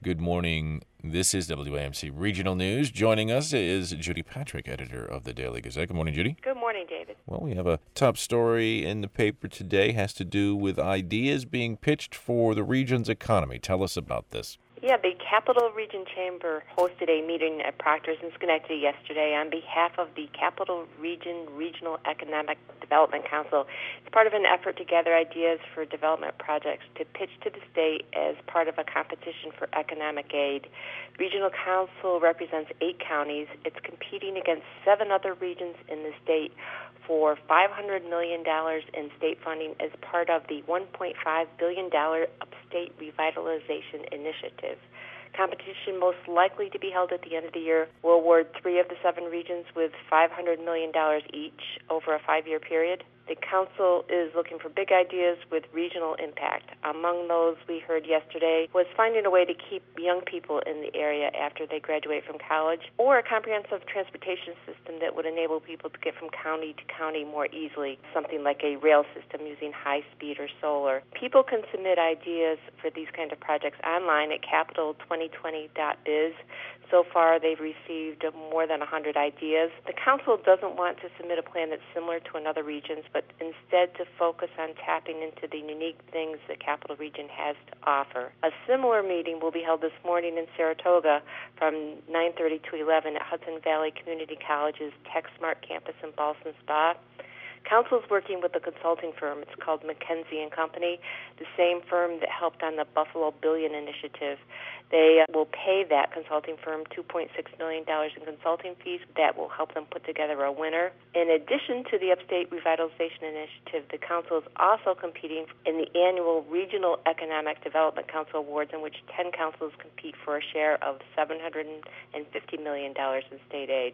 Good morning. This is WAMC Regional News. Joining us is Judy Patrick, editor of the Daily Gazette. Good morning, Judy. Good morning, David. Well, we have a top story in the paper today. Has to do with ideas being pitched for the region's economy. Tell us about this. Yeah, the Capital Region Chamber hosted a meeting at Proctor's in Schenectady yesterday on behalf of the Capital Region Regional Economic Development Council. It's part of an effort to gather ideas for development projects to pitch to the state as part of a competition for economic aid. The Regional Council represents 8 counties. It's competing against 7 other regions in the state for $500 million in state funding as part of the $1.5 billion Upstate Revitalization Initiative. Competition most likely to be held at the end of the year will award 3 of the 7 regions with $500 million each over a 5-year period. The council is looking for big ideas with regional impact. Among those we heard yesterday was finding a way to keep young people in the area after they graduate from college, or a comprehensive transportation system that would enable people to get from county to county more easily, something like a rail system using high speed or solar. People can submit ideas for these kind of projects online at capital2020.biz. So far, they've received more than 100 ideas. The council doesn't want to submit a plan that's similar to another region's, but instead to focus on tapping into the unique things the Capital Region has to offer. A similar meeting will be held this morning in Saratoga from 9:30 to 11 at Hudson Valley Community College's TechSmart campus in Ballston Spa. Council is working with a consulting firm. It's called McKinsey & Company, the same firm that helped on the Buffalo Billion Initiative. They will pay that consulting firm $2.6 million in consulting fees that will help them put together a winner. In addition to the Upstate Revitalization Initiative, the council is also competing in the annual Regional Economic Development Council Awards, in which 10 councils compete for a share of $750 million in state aid.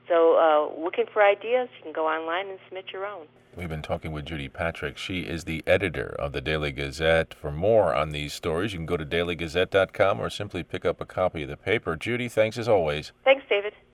So looking for ideas, you can go online and submit your own. We've been talking with Judy Patrick. She is the editor of the Daily Gazette. For more on these stories, you can go to dailygazette.com or simply pick up a copy of the paper. Judy, thanks as always. Thanks, David.